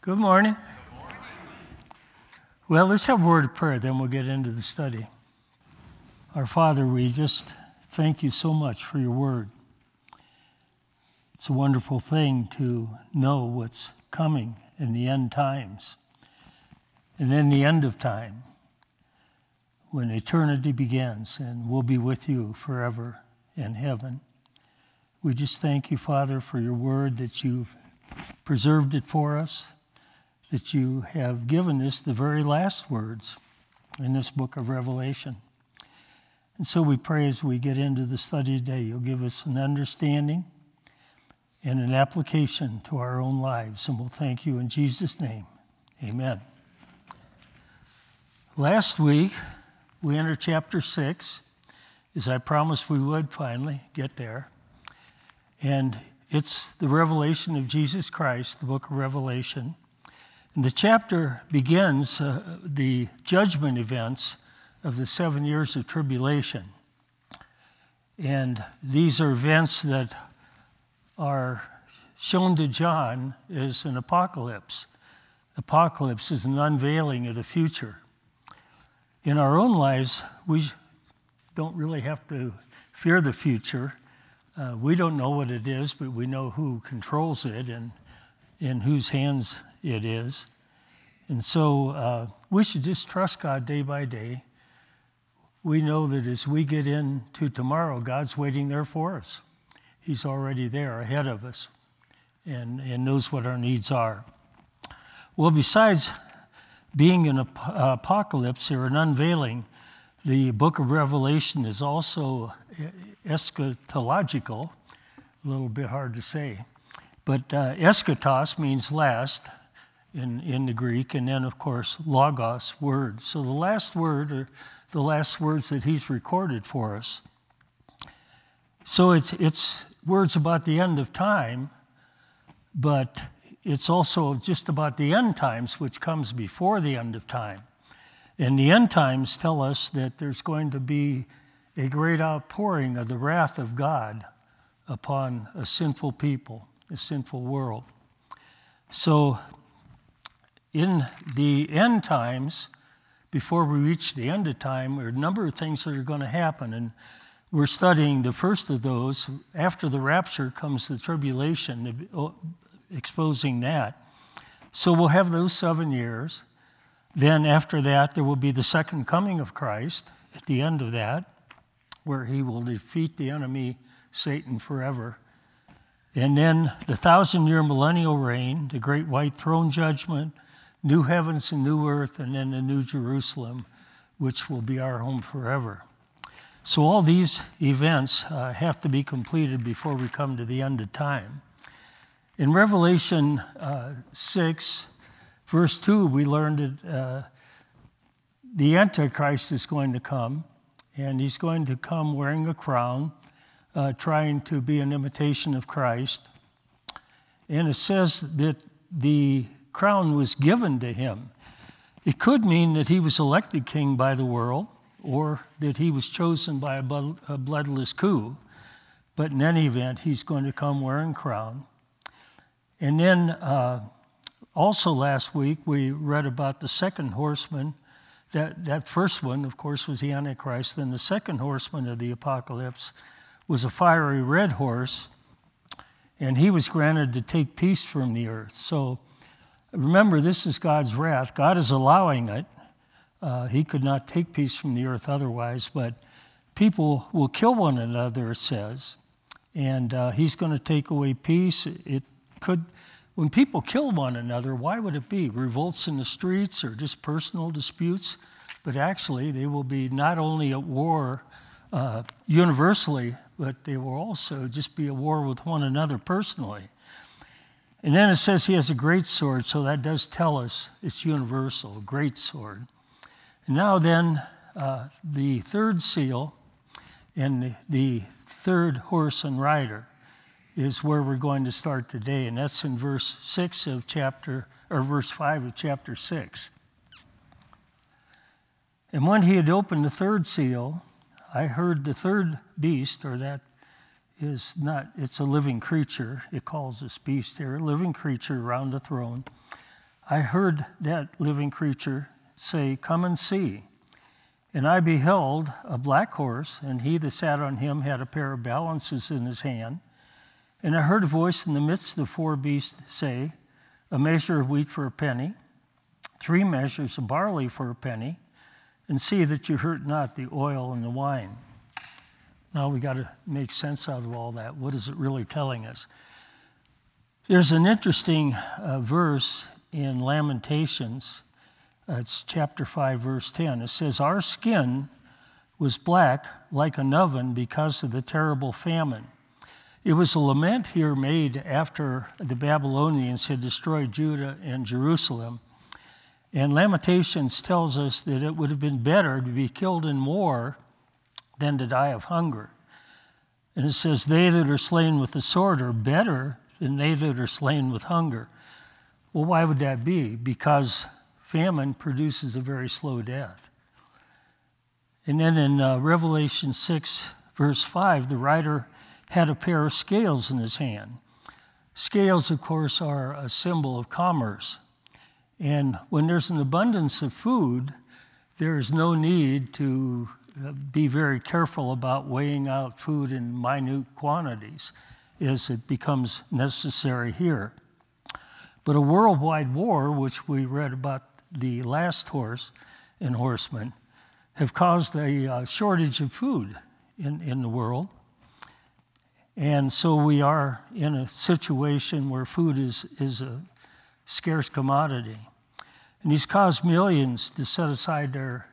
Good morning. Well, let's have a word of prayer, then we'll get into the study. Our Father, we just thank you so much for your word. It's a wonderful thing to know what's coming in the end times. And in the end of time, when eternity begins and we'll be with you forever in heaven. We just thank you, Father, for your word, that you've preserved it for us, that you have given us the very last words in this book of Revelation. And so we pray as we get into the study today, you'll give us an understanding and an application to our own lives. And we'll thank you in Jesus' name. Amen. Last week, we entered chapter 6, as I promised we would finally get there. And it's the revelation of Jesus Christ, the book of Revelation. And the chapter begins the judgment events of the 7 years of tribulation. And these are events that are shown to John as an apocalypse. Apocalypse is an unveiling of the future. In our own lives, we don't really have to fear the future. We don't know what it is, but we know who controls it and in whose hands it is. And so we should just trust God day by day. We know that as we get into tomorrow, God's waiting there for us. He's already there ahead of us and knows what our needs are. Well, besides being an apocalypse or an unveiling, the book of Revelation is also eschatological, a little bit hard to say. But eschatos means last in the Greek, and then, of course, logos, word. So the last word, or the last words that he's recorded for us. So it's words about the end of time, but it's also just about the end times, which comes before the end of time. And the end times tell us that there's going to be a great outpouring of the wrath of God upon a sinful people, a sinful world. So in the end times, before we reach the end of time, there are a number of things that are going to happen. And we're studying the first of those. After the rapture comes the tribulation, exposing that. So we'll have those 7 years. Then after that, there will be the second coming of Christ at the end of that, where he will defeat the enemy, Satan, forever. And then the 1,000-year millennial reign, the great white throne judgment, new heavens and new earth, and then the new Jerusalem, which will be our home forever. So all these events have to be completed before we come to the end of time. In Revelation 6, verse 2, we learned that the Antichrist is going to come, and he's going to come wearing a crown, trying to be an imitation of Christ. And it says that the crown was given to him. It could mean that he was elected king by the world, or that he was chosen by a bloodless coup. But in any event, he's going to come wearing a crown. And then also last week, we read about the second horseman. That first one, of course, was the Antichrist. Then the second horseman of the apocalypse was a fiery red horse, and he was granted to take peace from the earth. So remember, this is God's wrath. God is allowing it. He could not take peace from the earth otherwise, but people will kill one another, it says, and he's going to take away peace. When people kill one another, why would it be? Revolts in the streets or just personal disputes? But actually, they will be not only at war universally, but they will also just be at war with one another personally. And then it says he has a great sword, so that does tell us it's universal, a great sword. And now then, the third seal and the third horse and rider is where we're going to start today, and that's in verse 5 of chapter 6. And when he had opened the third seal, I heard the third beast, or that is not, it's a living creature. It calls this beast here, a living creature around the throne, I heard that living creature say, "Come and see." And I beheld a black horse, and he that sat on him had a pair of balances in his hand. And I heard a voice in the midst of the four beasts say, "A measure of wheat for a penny, 3 measures of barley for a penny, and see that you hurt not the oil and the wine." Now we got to make sense out of all that. What is it really telling us? There's an interesting verse in Lamentations. It's chapter 5, verse 10. It says, "Our skin was black like an oven because of the terrible famine." It was a lament here made after the Babylonians had destroyed Judah and Jerusalem. And Lamentations tells us that it would have been better to be killed in war than to die of hunger. And it says, "They that are slain with the sword are better than they that are slain with hunger." Well, why would that be? Because famine produces a very slow death. And then in Revelation 6, verse 5, the writer had a pair of scales in his hand. Scales, of course, are a symbol of commerce. And when there's an abundance of food, there is no need to be very careful about weighing out food in minute quantities as it becomes necessary here. But a worldwide war, which we read about the last horse and horseman, have caused a shortage of food in the world. And so we are in a situation where food is a scarce commodity. And he's caused millions to set aside their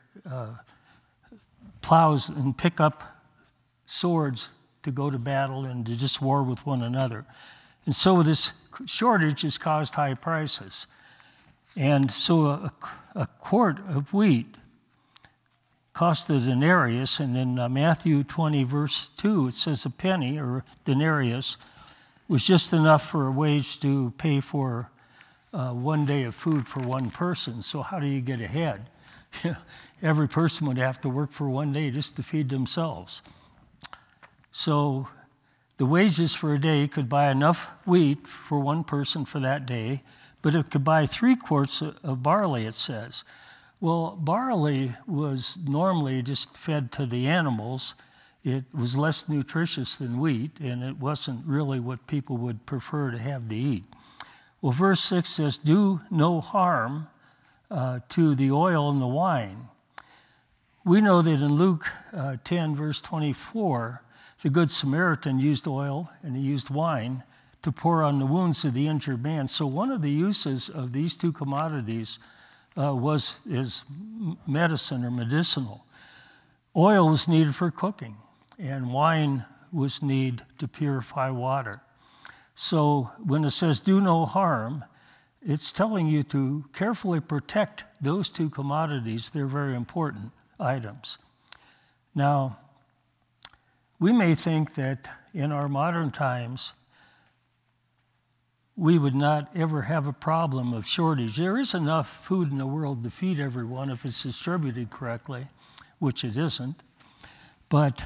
plows and pick up swords to go to battle and to just war with one another. And so this shortage has caused high prices. And so a quart of wheat cost a denarius, and in Matthew 20, verse 2, it says a penny, or denarius, was just enough for a wage to pay for 1 day of food for one person. So how do you get ahead? Every person would have to work for 1 day just to feed themselves. So the wages for a day could buy enough wheat for one person for that day, but it could buy 3 quarts of barley, it says. Well, barley was normally just fed to the animals. It was less nutritious than wheat, and it wasn't really what people would prefer to have to eat. Well, verse 6 says, "Do no harm to the oil and the wine." We know that in Luke 10, verse 24, the Good Samaritan used oil and he used wine to pour on the wounds of the injured man. So one of the uses of these two commodities is medicine or medicinal. Oil was needed for cooking, and wine was needed to purify water. So when it says "do no harm," it's telling you to carefully protect those two commodities. They're very important items. Now, we may think that in our modern times, we would not ever have a problem of shortage. There is enough food in the world to feed everyone if it's distributed correctly, which it isn't. But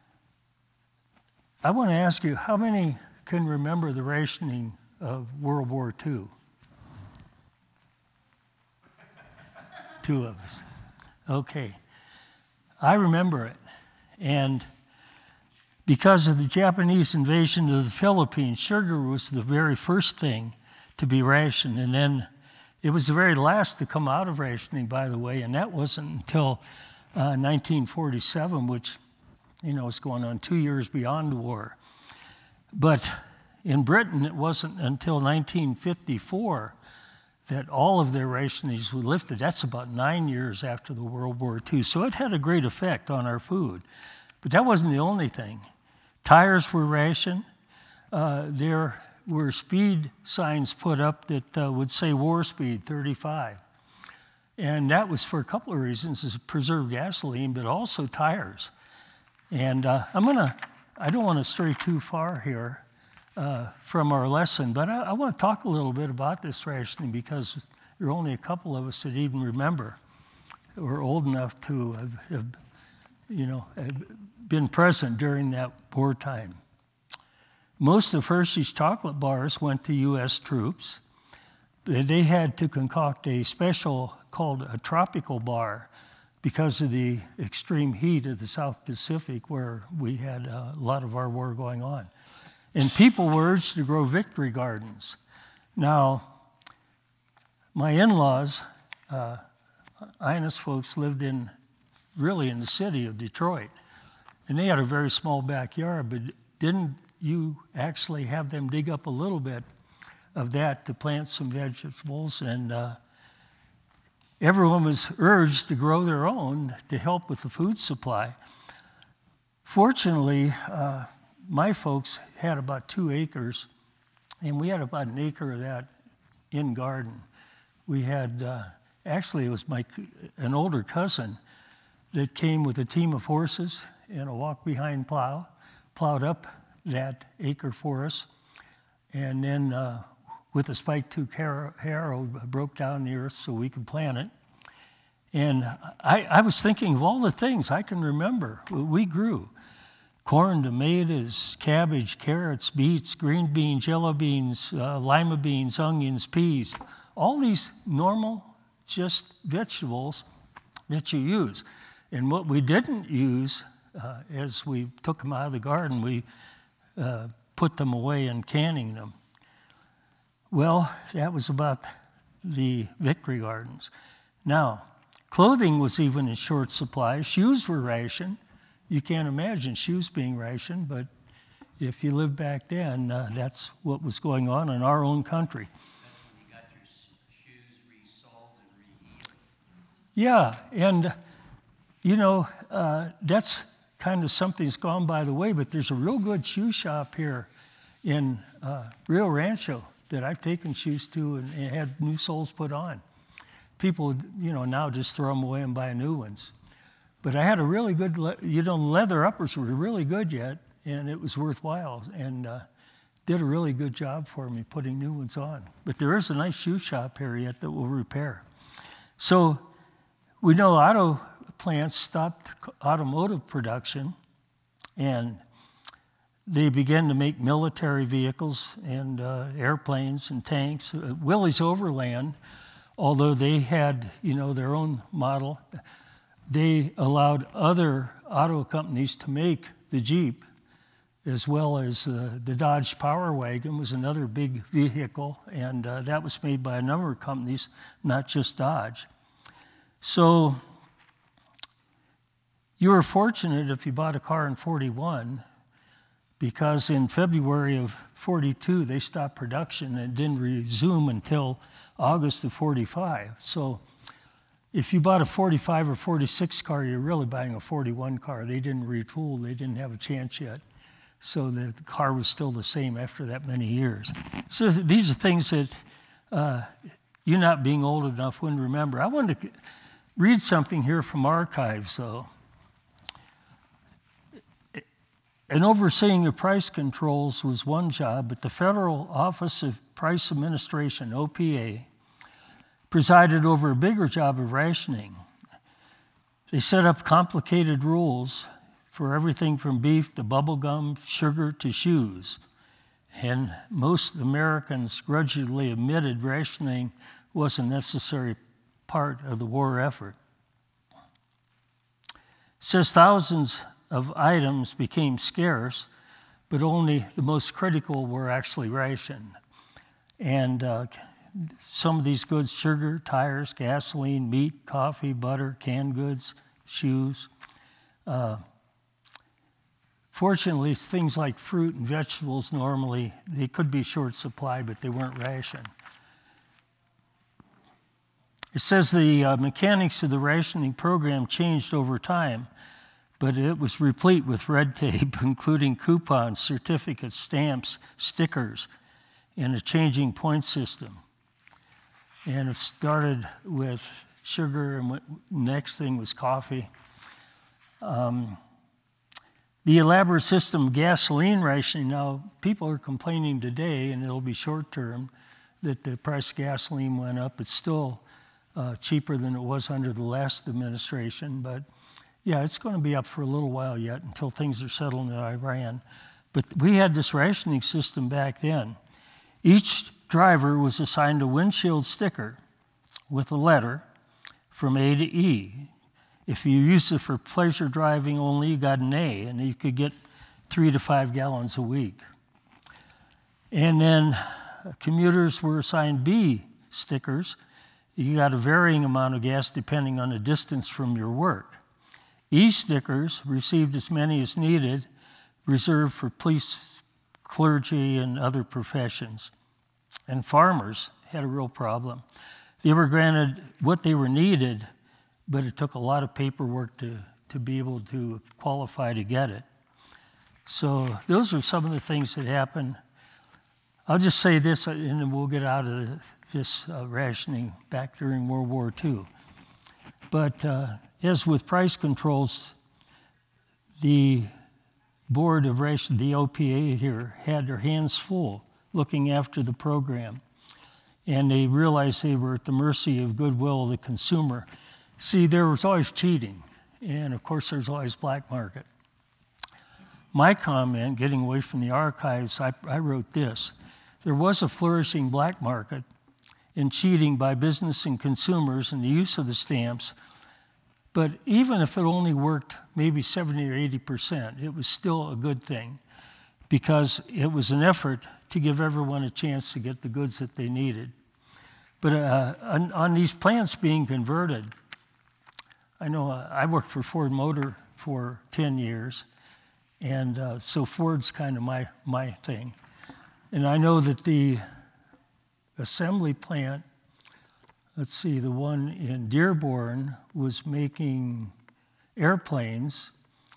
I want to ask you, how many can remember the rationing of World War II? 2 of us. Okay. I remember it. And because of the Japanese invasion of the Philippines, sugar was the very first thing to be rationed. And then it was the very last to come out of rationing, by the way, and that wasn't until 1947, which, is going on 2 years beyond the war. But in Britain, it wasn't until 1954 that all of their rationings were lifted. That's about 9 years after the World War II. So it had a great effect on our food. But that wasn't the only thing. Tires were rationed. There were speed signs put up that would say war speed 35. And that was for a couple of reasons, to preserve gasoline, but also tires. And I don't want to stray too far here from our lesson, but I want to talk a little bit about this rationing because there are only a couple of us that even remember or old enough to have been present during that wartime. Most of Hershey's chocolate bars went to U.S. troops. they had to concoct a special called a tropical bar because of the extreme heat of the South Pacific where we had a lot of our war going on. And people were urged to grow victory gardens. Now, my in-laws, Ines folks, lived really in the city of Detroit. And they had a very small backyard, but didn't you actually have them dig up a little bit of that to plant some vegetables? And everyone was urged to grow their own to help with the food supply. Fortunately, my folks had about 2 acres, and we had about an acre of that in garden. We had, actually it was an older cousin that came with a team of horses and a walk-behind plow, plowed up that acre for us, and then with a spike-tooth harrow broke down the earth so we could plant it. And I was thinking of all the things I can remember we grew. Corn, tomatoes, cabbage, carrots, beets, green beans, yellow beans, lima beans, onions, peas, all these normal, just vegetables that you use. And what we didn't use, as we took them out of the garden, we put them away in canning them. Well, that was about the victory gardens. Now, clothing was even in short supply. Shoes were rationed. You can't imagine shoes being rationed, but if you lived back then, that's what was going on in our own country. You got your shoes resoled and reheated. Yeah, and that's kind of something that's gone by the way, but there's a real good shoe shop here in Rio Rancho that I've taken shoes to and had new soles put on. People, now just throw them away and buy new ones. But I had a really good, leather uppers were really good yet, and it was worthwhile, and did a really good job for me putting new ones on. But there is a nice shoe shop here yet that will repair. So we know auto plants stopped automotive production, and they began to make military vehicles and airplanes and tanks. Willys Overland, although they had, their own model, they allowed other auto companies to make the Jeep, as well as the Dodge Power Wagon was another big vehicle, and that was made by a number of companies, not just Dodge. So you were fortunate if you bought a car in 41, because in February of 42, they stopped production and didn't resume until August of 45. So if you bought a 45 or 46 car, you're really buying a 41 car. They didn't retool. They didn't have a chance yet. So the car was still the same after that many years. So these are things that you not being old enough wouldn't remember. I wanted to read something here from archives, though. And overseeing the price controls was one job, but the Federal Office of Price Administration, OPA, presided over a bigger job of rationing. They set up complicated rules for everything from beef to bubble gum, sugar to shoes. And most Americans grudgingly admitted rationing was a necessary part of the war effort. It says thousands of items became scarce, but only the most critical were actually rationed. And some of these goods, sugar, tires, gasoline, meat, coffee, butter, canned goods, shoes. Fortunately, things like fruit and vegetables normally, they could be short supply, but they weren't rationed. It says the mechanics of the rationing program changed over time, but it was replete with red tape, including coupons, certificates, stamps, stickers, and a changing point system. And it started with sugar, and next thing was coffee. The elaborate system of gasoline rationing, now people are complaining today, and it'll be short term, that the price of gasoline went up. It's still cheaper than it was under the last administration, but yeah, it's going to be up for a little while yet until things are settled in Iran. But we had this rationing system back then. Each driver was assigned a windshield sticker with a letter from A to E. If you used it for pleasure driving only, you got an A, and you could get 3 to 5 gallons a week. And then commuters were assigned B stickers. You got a varying amount of gas depending on the distance from your work. E stickers received as many as needed, reserved for police, clergy, and other professions. And farmers had a real problem. They were granted what they were needed, but it took a lot of paperwork to be able to qualify to get it. So those are some of the things that happened. I'll just say this, and then we'll get out of this rationing back during World War II. But as with price controls, the board of ration, the OPA here, had their hands full looking after the program. And they realized they were at the mercy of goodwill of the consumer. See, there was always cheating. And of course, there's always black market. My comment, getting away from the archives, I wrote this. There was a flourishing black market in cheating by business and consumers in the use of the stamps, but even if it only worked maybe 70 or 80%, it was still a good thing because it was an effort to give everyone a chance to get the goods that they needed. But on these plants being converted, I know I worked for Ford Motor for 10 years, and so Ford's kind of my thing. And I know that the assembly plant, let's see, the one in Dearborn was making airplanes.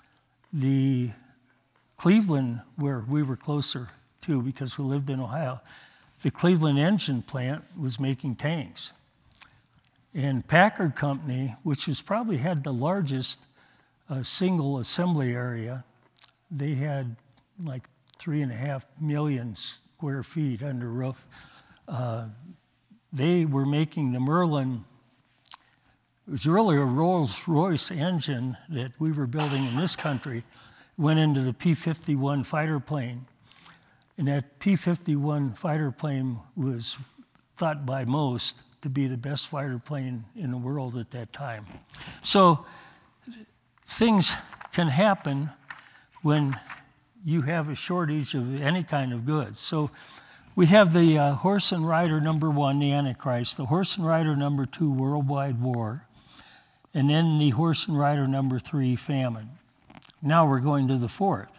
The Cleveland, where we were closer to because we lived in Ohio, the Cleveland engine plant was making tanks. And Packard Company, which was probably had the largest single assembly area, they had like 3.5 million square feet under roof. They were making the Merlin. It was really a Rolls-Royce engine that we were building in this country, went into the P-51 fighter plane. And that P-51 fighter plane was thought by most to be the best fighter plane in the world at that time. So things can happen when you have a shortage of any kind of goods. So we have the horse and rider number 1, the Antichrist, the horse and rider number 2, worldwide war, and then the horse and rider number 3, famine. Now we're going to the fourth.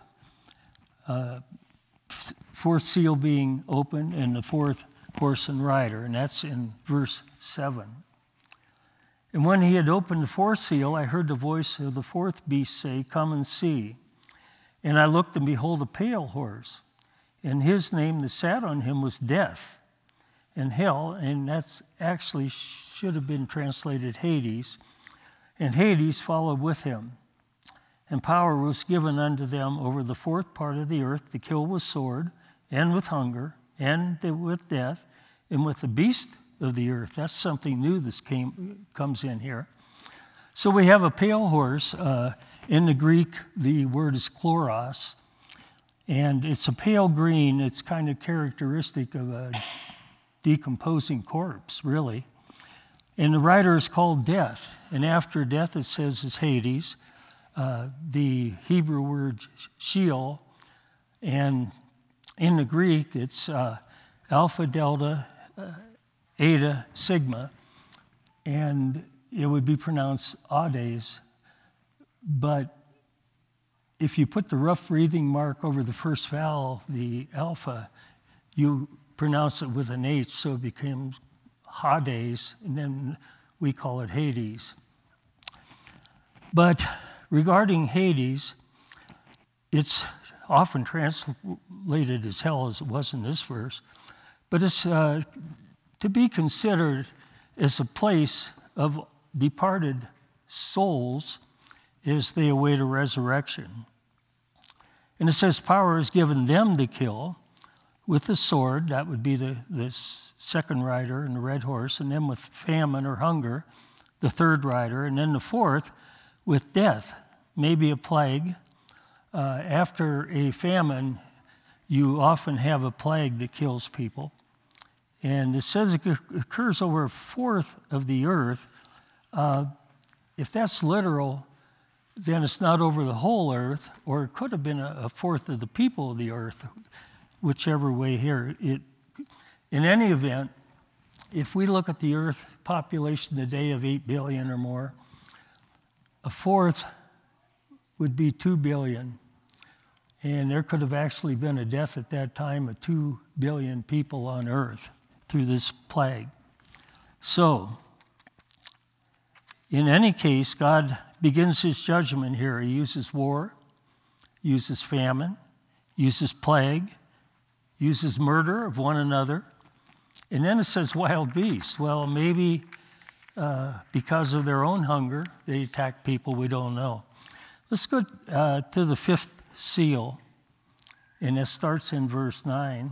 Fourth seal being opened and the fourth horse and rider, and that's in verse 7. And when he had opened the fourth seal, I heard the voice of the fourth beast say, "Come and see." And I looked, and behold, a pale horse. And his name that sat on him was Death and Hell, and that's actually should have been translated Hades. And Hades followed with him. And power was given unto them over the fourth part of the earth to kill with sword, and with hunger, and with death, and with the beast of the earth. That's something new that comes in here. So we have a pale horse. In the Greek, the word is chloros, and it's a pale green. It's kind of characteristic of a decomposing corpse, really. And the rider is called Death, and after death, it says, is Hades. The Hebrew word Sheol, and in the Greek, it's Alpha, Delta, Eta, Sigma, and it would be pronounced Ades. But if you put the rough breathing mark over the first vowel, the alpha, you pronounce it with an H, so it becomes Hades, and then we call it Hades. But regarding Hades, it's often translated as hell, as it was in this verse, but it's to be considered as a place of departed souls as they await a resurrection. And it says power is given them to kill with the sword, that would be the second rider and the red horse, and then with famine or hunger, the third rider, and then the fourth with death, maybe a plague. After a famine, you often have a plague that kills people. And it says it occurs over a fourth of the earth. If that's literal, then it's not over the whole earth, or it could have been a fourth of the people of the earth, whichever way here. In any event, if we look at the earth population today of 8 billion or more, a fourth would be 2 billion. And there could have actually been a death at that time of 2 billion people on earth through this plague. So, in any case, God begins his judgment here. He uses war, uses famine, uses plague, uses murder of one another. And then it says wild beasts. Well, maybe because of their own hunger, they attack people, we don't know. Let's go to the fifth seal, and it starts in verse 9.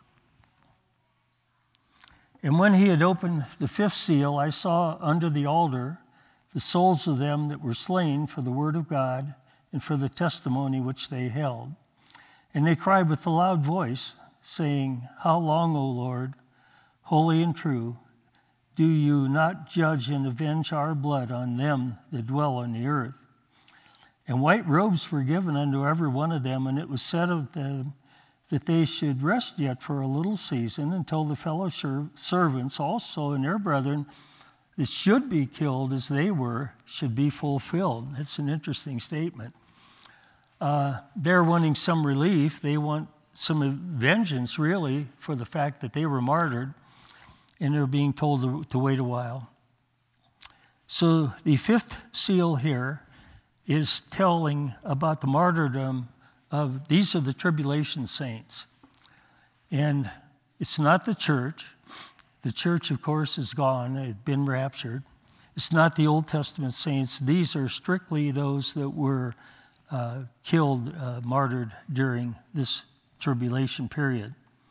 And when he had opened the fifth seal, I saw under the altar the souls of them that were slain for the word of God and for the testimony which they held. And they cried with a loud voice, saying, How long, O Lord, holy and true, do you not judge and avenge our blood on them that dwell on the earth? And white robes were given unto every one of them, and it was said of them that they should rest yet for a little season until the fellow servants also and their brethren that should be killed as they were should be fulfilled. That's an interesting statement. They're wanting some relief. They want some vengeance, really, for the fact that they were martyred, and they're being told to wait a while. So the fifth seal here is telling about the martyrdom of, these are the tribulation saints. And it's not the church. The church, of course, is gone. It had been raptured. It's not the Old Testament saints. These are strictly those that were killed, martyred during this tribulation period.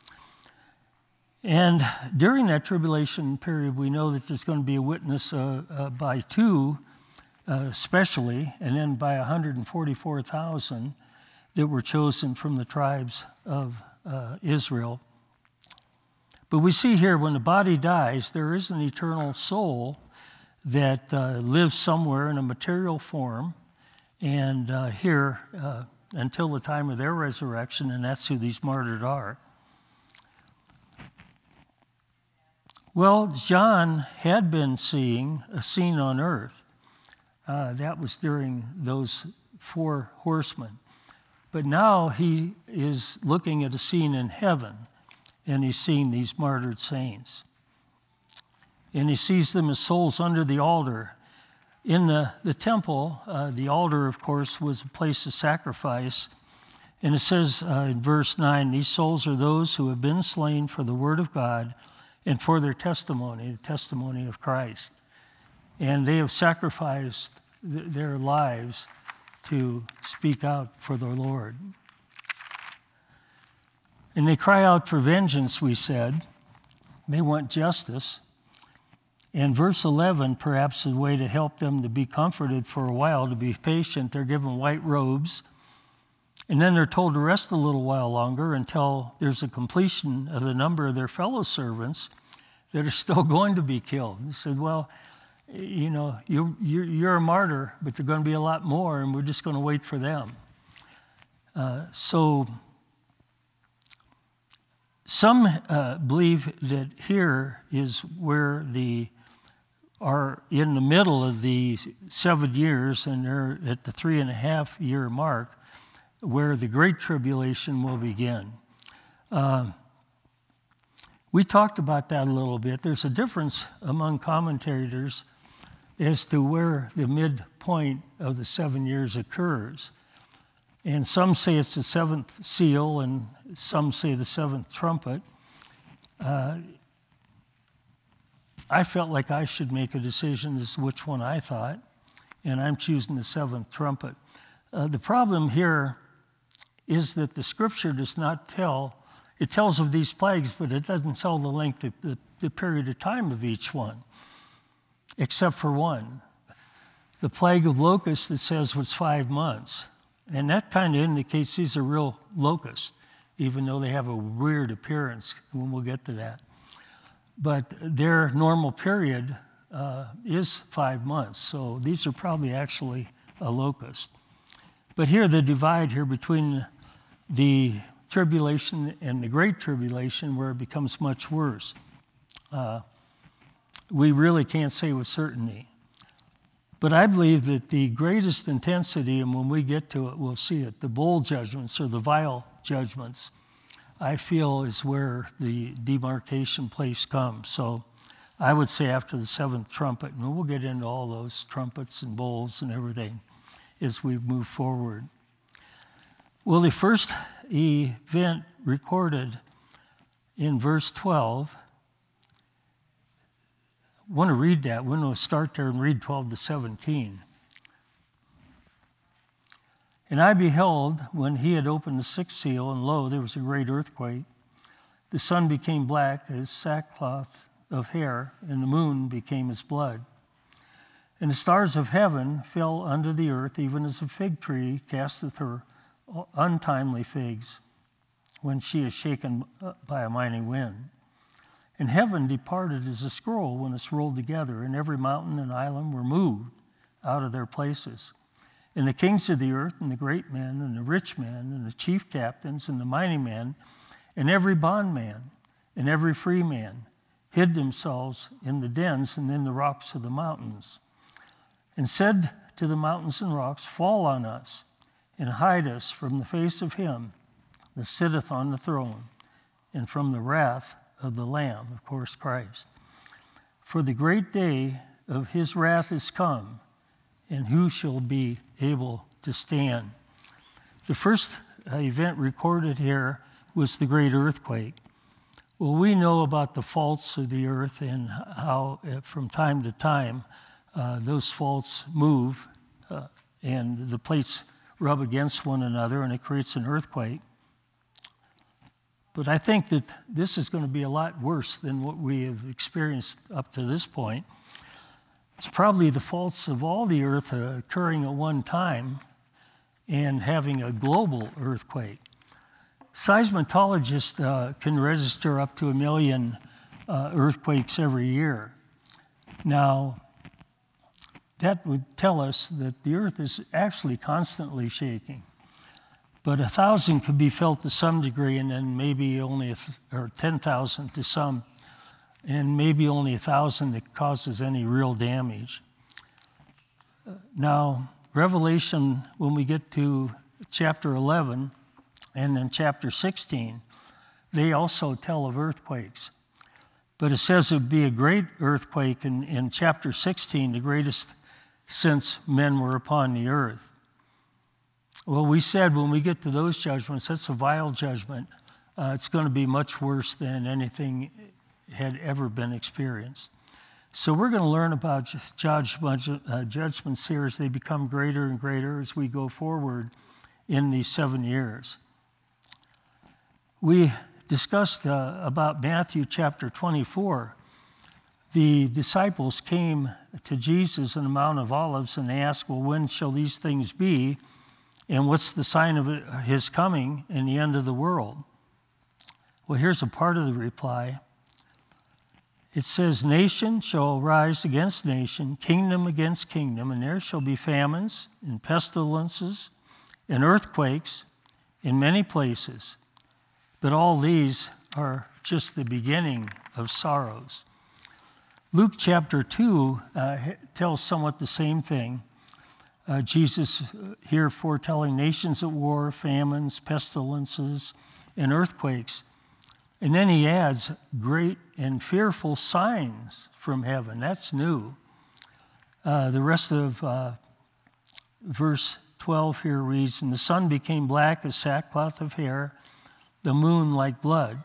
And during that tribulation period, we know that there's going to be a witness by two, especially, and then by 144,000 that were chosen from the tribes of Israel. But we see here when the body dies, there is an eternal soul that lives somewhere in a material form, and here until the time of their resurrection, and that's who these martyred are. Well, John had been seeing a scene on earth. That was during those 4 horsemen. But now he is looking at a scene in heaven, and he's seeing these martyred saints. And he sees them as souls under the altar. In the temple, the altar, of course, was a place of sacrifice. And it says in verse 9, these souls are those who have been slain for the word of God and for their testimony, the testimony of Christ. And they have sacrificed their lives to speak out for the Lord. And they cry out for vengeance, we said. They want justice. And verse 11, perhaps a way to help them to be comforted for a while, to be patient, they're given white robes. And then they're told to rest a little while longer until there's a completion of the number of their fellow servants that are still going to be killed. He said, well, you know, you're a martyr, but there are going to be a lot more, and we're just going to wait for them. So some believe that here is where are in the middle of the 7 years, and they're at the 3.5-year mark, where the Great Tribulation will begin. We talked about that a little bit. There's a difference among commentators as to where the midpoint of the 7 years occurs. And some say it's the 7th seal, and some say the 7th trumpet. I felt like I should make a decision as to which one I thought, and I'm choosing the 7th trumpet. The problem here is that the scripture does not tell, it tells of these plagues, but it doesn't tell the length of the period of time of each one, except for one. The plague of locusts, it says, was 5 months. And that kind of indicates these are real locusts, even though they have a weird appearance, and we'll get to that. but their normal period is 5 months. So these are probably actually a locust. But here, the divide here between the tribulation and the great tribulation, where it becomes much worse, we really can't say with certainty. But I believe that the greatest intensity, and when we get to it, we'll see it, the bowl judgments or the vial judgments, I feel is where the demarcation place comes. So I would say after the seventh trumpet, and we'll get into all those trumpets and bowls and everything as we move forward. Well, the first event recorded in verse 12, I want to read that. We're going to start there and read 12 to 17. And I beheld, when he had opened the sixth seal, and lo, there was a great earthquake. The sun became black as sackcloth of hair, and the moon became as blood. And the stars of heaven fell unto the earth, even as a fig tree casteth her untimely figs when she is shaken by a mighty wind. And heaven departed as a scroll when it's rolled together, and every mountain and island were moved out of their places. And the kings of the earth, and the great men, and the rich men, and the chief captains, and the mighty men, and every bondman, and every free man, hid themselves in the dens and in the rocks of the mountains, and said to the mountains and rocks, fall on us, and hide us from the face of him that sitteth on the throne, and from the wrath of the Lamb, of course, Christ. For the great day of his wrath is come, and who shall be able to stand? The first event recorded here was the great earthquake. Well, we know about the faults of the earth and how from time to time those faults move and the plates rub against one another and it creates an earthquake. But I think that this is going to be a lot worse than what we have experienced up to this point. It's probably the faults of all the earth occurring at one time and having a global earthquake. Seismologists can register up to 1 million earthquakes every year. Now, that would tell us that the earth is actually constantly shaking. But 1,000 could be felt to some degree, and then maybe only, or 10,000 to some, and maybe only 1,000 that causes any real damage. Now, Revelation, when we get to chapter 11 and then chapter 16, they also tell of earthquakes. But it says it would be a great earthquake in chapter 16, the greatest since men were upon the earth. Well, we said when we get to those judgments, that's a vial judgment. It's going to be much worse than anything had ever been experienced. So we're going to learn about judgments here as they become greater and greater as we go forward in these 7 years. We discussed about Matthew chapter 24. The disciples came to Jesus on the Mount of Olives and they asked, well, when shall these things be? And what's the sign of his coming and the end of the world? Well, here's a part of the reply. It says, nation shall rise against nation, kingdom against kingdom, and there shall be famines and pestilences and earthquakes in many places. But all these are just the beginning of sorrows. Luke chapter 2 tells somewhat the same thing. Jesus here foretelling nations at war, famines, pestilences, and earthquakes. And then he adds great and fearful signs from heaven. That's new. The rest of verse 12 here reads, and the sun became black as sackcloth of hair, the moon like blood.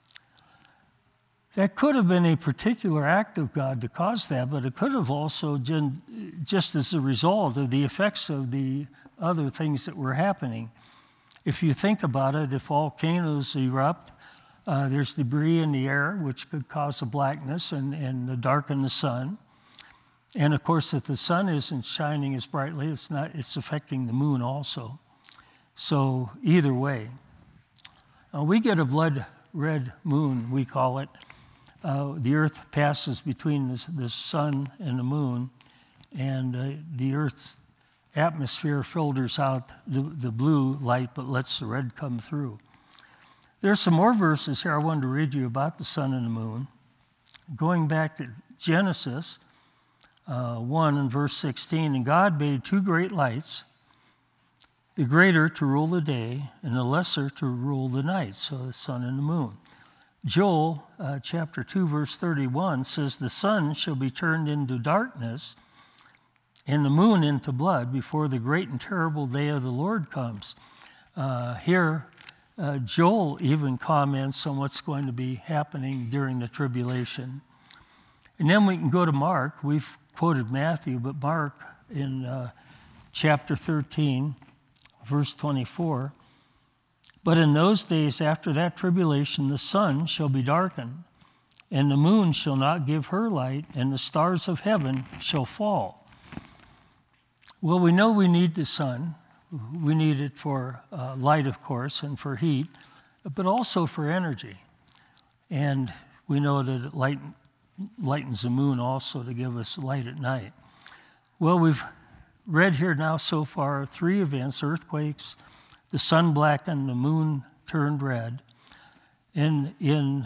That could have been a particular act of God to cause that, but it could have also been just as a result of the effects of the other things that were happening. If you think about it, if volcanoes erupt, there's debris in the air, which could cause a blackness and darken the sun. And of course, if the sun isn't shining as brightly, it's affecting the moon also. So either way. We get a blood red moon, we call it, the earth passes between the sun and the moon, and the earth's atmosphere filters out the blue light but lets the red come through. There's some more verses here I wanted to read you about the sun and the moon. Going back to Genesis 1 and verse 16, and God made two great lights, the greater to rule the day and the lesser to rule the night, so the sun and the moon. Joel chapter 2 verse 31 says, the sun shall be turned into darkness and the moon into blood before the great and terrible day of the Lord comes. Here, Joel even comments on what's going to be happening during the tribulation. And then we can go to Mark. We've quoted Matthew, but Mark in chapter 13, verse 24, but in those days after that tribulation, the sun shall be darkened, and the moon shall not give her light, and the stars of heaven shall fall. Well, we know we need the sun. We need it for light, of course, and for heat, but also for energy. And we know that it lightens the moon also to give us light at night. Well, we've read here now so far 3 events: earthquakes, the sun blackened, the moon turned red. And in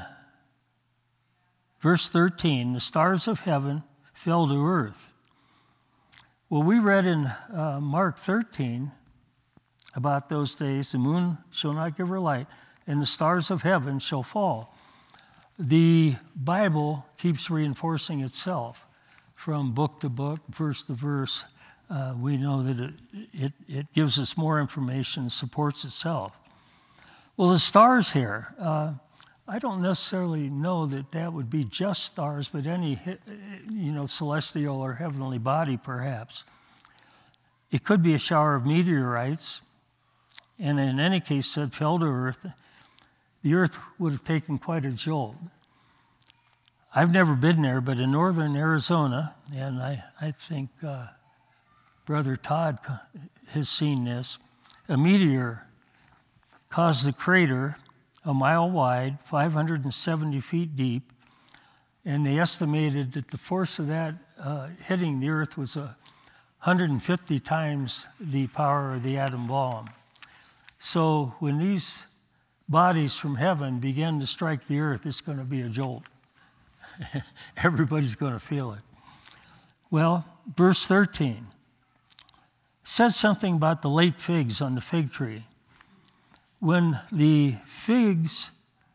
verse 13, the stars of heaven fell to earth. Well, we read in Mark 13 about those days, the moon shall not give her light, and the stars of heaven shall fall. The Bible keeps reinforcing itself from book to book, verse to verse. We know that it gives us more information, supports itself. Well, the stars here, I don't necessarily know that would be just stars, but any celestial or heavenly body, perhaps. It could be a shower of meteorites, and in any case, said fell to earth. The earth would have taken quite a jolt. I've never been there, but in northern Arizona, and I think Brother Todd has seen this, a meteor caused the crater a mile wide, 570 feet deep, and they estimated that the force of that hitting the earth was 150 times the power of the atom bomb. So when these bodies from heaven begin to strike the earth, it's going to be a jolt. Everybody's going to feel it. Well, verse 13 says something about the late figs on the fig tree. When the figs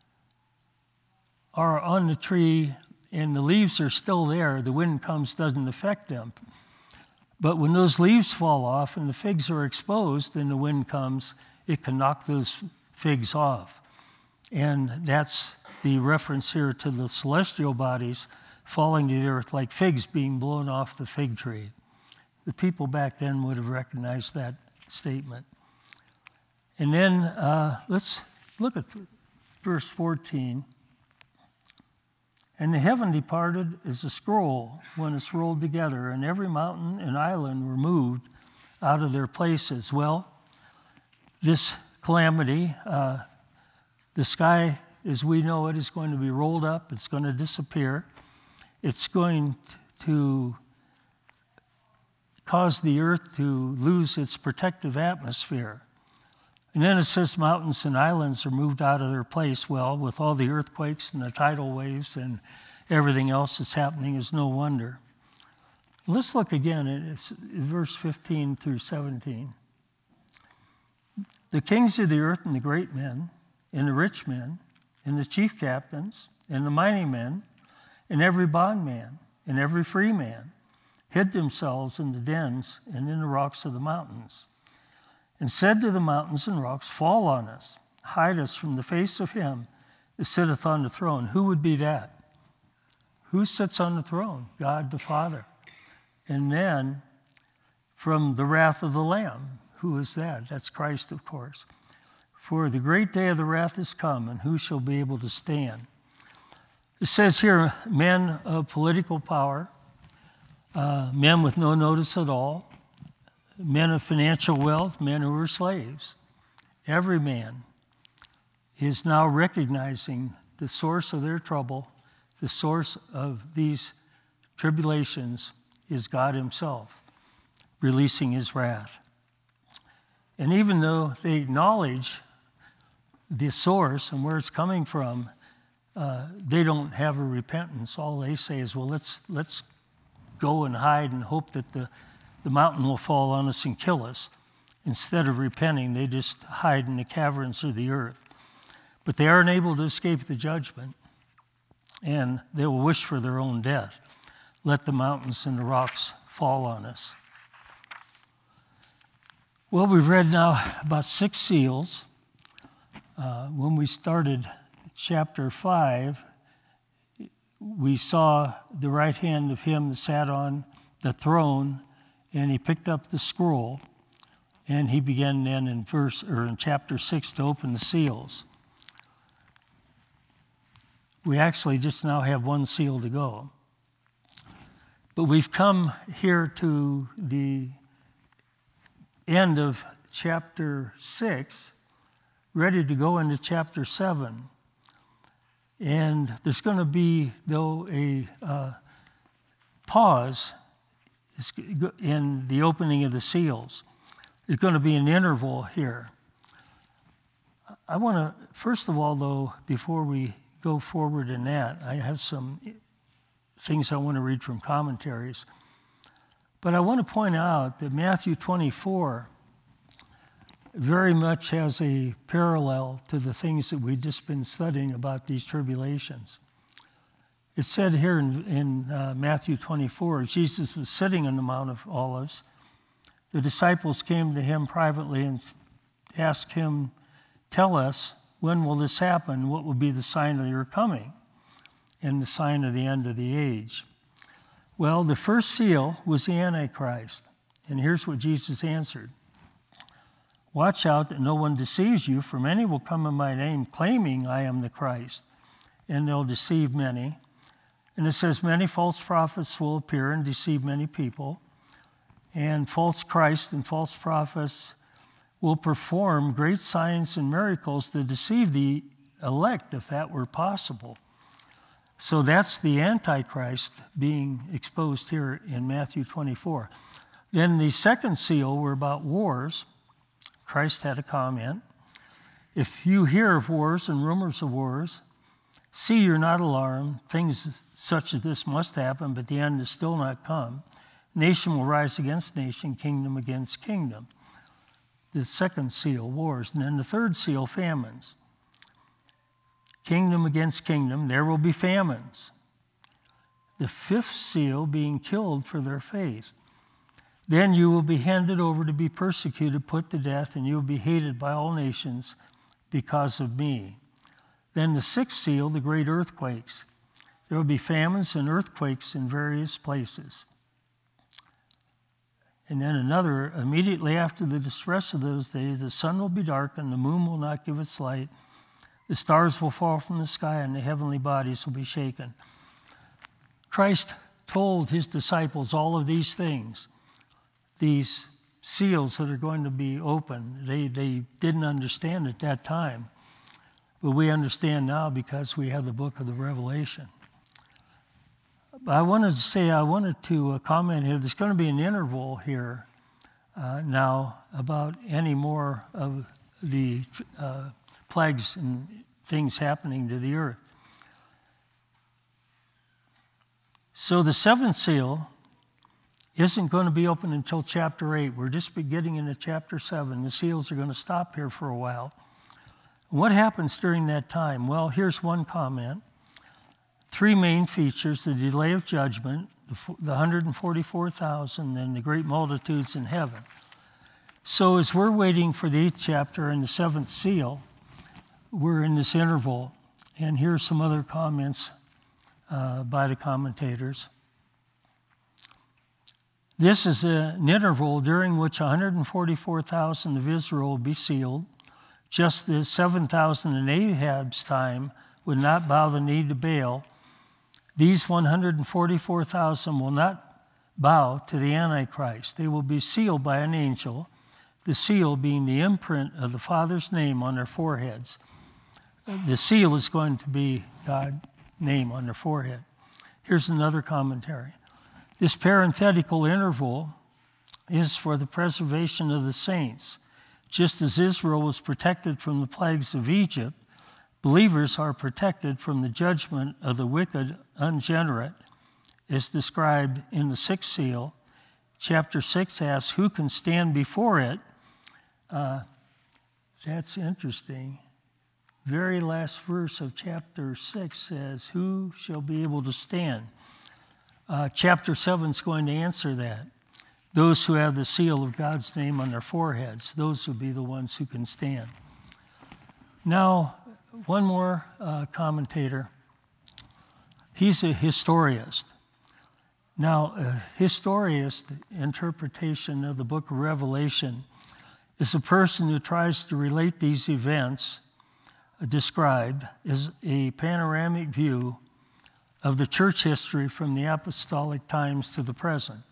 are on the tree and the leaves are still there, the wind comes, doesn't affect them. But when those leaves fall off and the figs are exposed and the wind comes, it can knock those figs off. And that's the reference here to the celestial bodies falling to the earth like figs being blown off the fig tree. The people back then would have recognized that statement. And then let's look at verse 14. And the heaven departed as a scroll when it's rolled together, and every mountain and island were moved out of their places. Well, this calamity, the sky as we know it is going to be rolled up. It's going to disappear. It's going to cause the earth to lose its protective atmosphere. And then it says mountains and islands are moved out of their place. Well, with all the earthquakes and the tidal waves and everything else that's happening, is no wonder. Let's look again at verse 15 through 17. The kings of the earth and the great men and the rich men and the chief captains and the mighty men and every bondman and every free man hid themselves in the dens and in the rocks of the mountains, and said to the mountains and rocks, fall on us, hide us from the face of him that sitteth on the throne. Who would be that? Who sits on the throne? God the Father. And then from the wrath of the Lamb. Who is that? That's Christ, of course. For the great day of the wrath is come, and who shall be able to stand? It says here, men of political power, men with no notice at all, men of financial wealth, men who are slaves. Every man is now recognizing the source of their trouble the source of these tribulations is God himself, releasing his wrath. And even though they acknowledge the source and where it's coming from, they don't have a repentance. All they say is, well, let's go and hide and hope that the mountain will fall on us and kill us. Instead of repenting, they just hide in the caverns of the earth. But they aren't able to escape the judgment, and they will wish for their own death. Let the mountains and the rocks fall on us. Well, we've read now about 6 seals. When we started chapter 5, we saw the right hand of him that sat on the throne, and he picked up the scroll, and he began then in chapter 6 to open the seals. We actually just now have 1 seal to go. But we've come here to the end of chapter 6, ready to go into chapter 7. And there's going to be, though, a pause in the opening of the seals. There's going to be an interval here. I want to, first of all, though, before we go forward in that, I have some things I want to read from commentaries. But I want to point out that Matthew 24 very much has a parallel to the things that we've just been studying about these tribulations. It's said here in Matthew 24, Jesus was sitting on the Mount of Olives. The disciples came to him privately and asked him, "Tell us, when will this happen? What will be the sign of your coming and the sign of the end of the age?" Well, the first seal was the Antichrist. And here's what Jesus answered. "Watch out that no one deceives you, for many will come in my name, claiming I am the Christ, and they'll deceive many." And it says, many false prophets will appear and deceive many people, and false Christs and false prophets will perform great signs and miracles to deceive the elect, if that were possible. So that's the Antichrist being exposed here in Matthew 24. Then the second seal were about wars. Christ had a comment. "If you hear of wars and rumors of wars, see you're not alarmed. Things such as this must happen, but the end is still not come. Nation will rise against nation, kingdom against kingdom." The second seal, wars. And then the third seal, famines. Kingdom against kingdom, there will be famines. The fifth seal, being killed for their faith. "Then you will be handed over to be persecuted, put to death, and you will be hated by all nations because of me." Then the sixth seal, the great earthquakes. There will be famines and earthquakes in various places. And then another, immediately after the distress of those days, the sun will be darkened, the moon will not give its light, the stars will fall from the sky, and the heavenly bodies will be shaken. Christ told his disciples all of these things, these seals that are going to be opened. They didn't understand at that time, but we understand now because we have the book of the Revelation. I wanted to comment here, there's going to be an interval here now about any more of the plagues and things happening to the earth. So the seventh seal isn't going to be open until chapter 8. We're just getting into chapter 7. The seals are going to stop here for a while. What happens during that time? Well, here's one comment. 3 main features: the delay of judgment, the 144,000, and the great multitudes in heaven. So as we're waiting for the 8th chapter and the 7th seal, we're in this interval. And here's some other comments by the commentators. This is an interval during which 144,000 of Israel will be sealed. Just the 7,000 in Ahab's time would not bow the knee to Baal. These 144,000 will not bow to the Antichrist. They will be sealed by an angel, the seal being the imprint of the Father's name on their foreheads. The seal is going to be God name on their forehead. Here's another commentary. This parenthetical interval is for the preservation of the saints. Just as Israel was protected from the plagues of Egypt, believers are protected from the judgment of the wicked, ungenerate, as described in the sixth seal. Chapter 6 asks, who can stand before it? That's interesting. Very last verse of chapter 6 says, who shall be able to stand? Chapter 7 is going to answer that. Those who have the seal of God's name on their foreheads, those will be the ones who can stand. Now, one more commentator. He's a historist. Now, a historist interpretation of the book of Revelation is a person who tries to relate these events described as a panoramic view of the church history from the apostolic times to the present.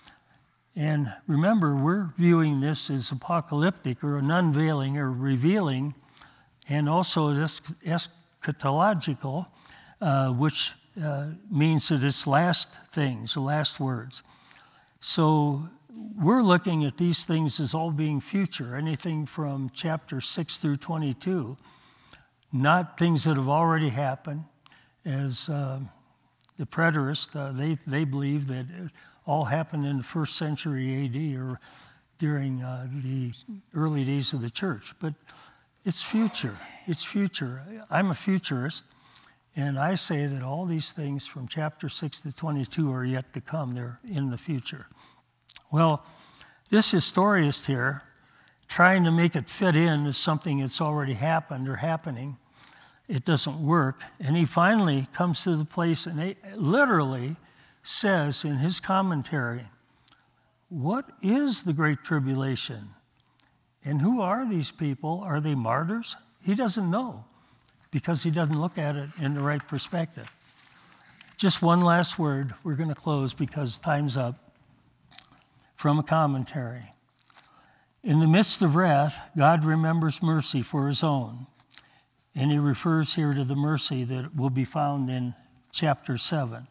And remember, we're viewing this as apocalyptic or an unveiling or revealing, and also as eschatological, which means that it's last things, the last words. So we're looking at these things as all being future, anything from chapter 6 through 22, not things that have already happened. As the preterists, they believe that it all happened in the first century AD or during the early days of the church. But it's future. It's future. I'm a futurist, and I say that all these things from chapter 6 to 22 are yet to come. They're in the future. Well, this historist here, trying to make it fit in as something that's already happened or happening, it doesn't work. And he finally comes to the place and he literally says in his commentary, what is the Great Tribulation? And who are these people? Are they martyrs? He doesn't know because he doesn't look at it in the right perspective. Just one last word. We're going to close because time's up. From a commentary. In the midst of wrath, God remembers mercy for his own. And he refers here to the mercy that will be found in chapter 7.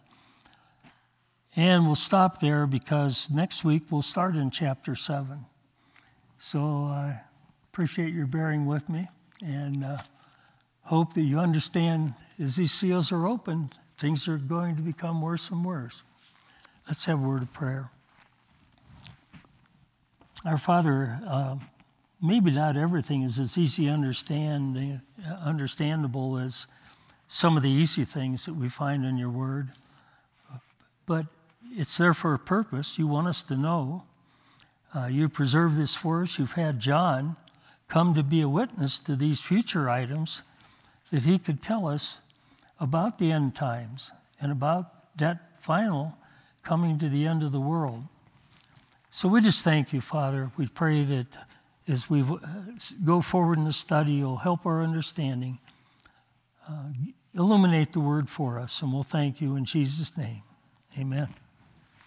And we'll stop there because next week we'll start in chapter 7. So I appreciate your bearing with me and hope that you understand as these seals are opened, things are going to become worse and worse. Let's have a word of prayer. Our Father, maybe not everything is as easy understandable as some of the easy things that we find in your word, but it's there for a purpose. You want us to know. You preserve this for us. You've had John come to be a witness to these future items that he could tell us about the end times and about that final coming to the end of the world. So we just thank you, Father. We pray that as we go forward in the study, you'll help our understanding, illuminate the word for us, and we'll thank you in Jesus' name. Amen.